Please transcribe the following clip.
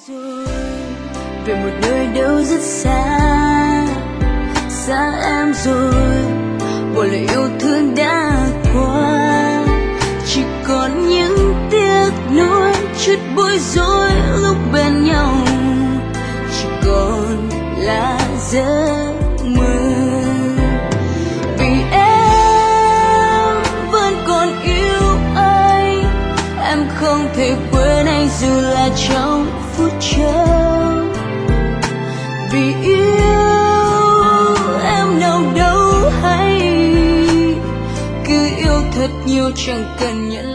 rồi về một nơi đâu rất xa, xa em rồi. Một lời yêu thương đã qua, chỉ còn những tiếc nuối, chút bối rối lúc bên nhau, chỉ còn là giấc mơ. Vì em vẫn còn yêu anh, em không thể quên anh dù là trong phút chốc. Vì yêu em nào đâu hay, cứ yêu thật nhiều chẳng cần nhận